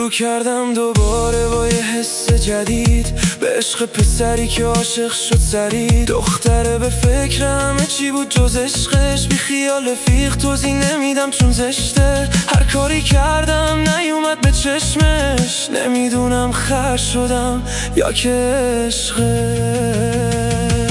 شروع کردم دوباره با یه حس جدید، به عشق پسری که عاشق شد سریع. دختره به فکر همه چی بود جز عشقش، بی خیال رفیق توضیح نمیدم چون زشته. هر کاری کردم نیومد به چشمش، نمیدونم خر شدم یا که عشقه.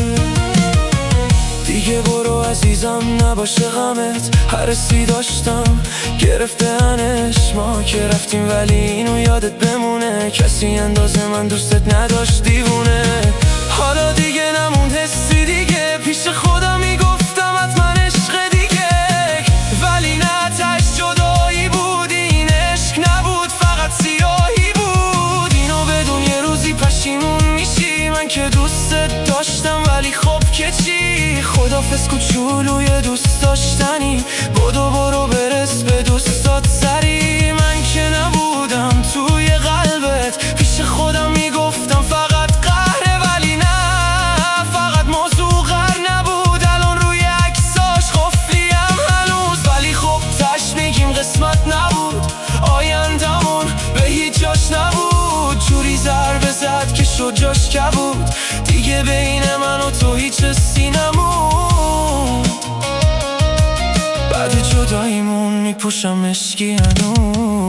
دیگه برو عزیزم نباشه غمت، هر حسی داشتم گرفتنش. ما که رفتیم ولی اینو یادت بمونه، کسی اندازه من دوستت نداشت دیوونه. حالا دیگه نموند حسی دیگه، پیش خودم میگفتم حتما عشق دیگه، ولی نه تش جدایی بود، این عشق نبود فقط سیاهی بود. اینو بدون یه روزی پشیمون میشی، من که دوستت داشتم ولی خب که چی. خدافظ کوچولوی دوست داشتنی، بدو برو برس به دوستات سری. من که نبودم توی قلبت، پیش خودم میگفتم فقط قهره، ولی نه فقط موضوع قهر نبود. الان روی عکساش قفلیم هنوز، ولی خب تش میگیم قسمت نبود. آیندمون به هیچ جاش نبود، جوری ضربه زد که شد جاش کبود. دیگه بین من و تو هیچ حسی نموند، بعد جداییمون میپوشم مشکی هنوز.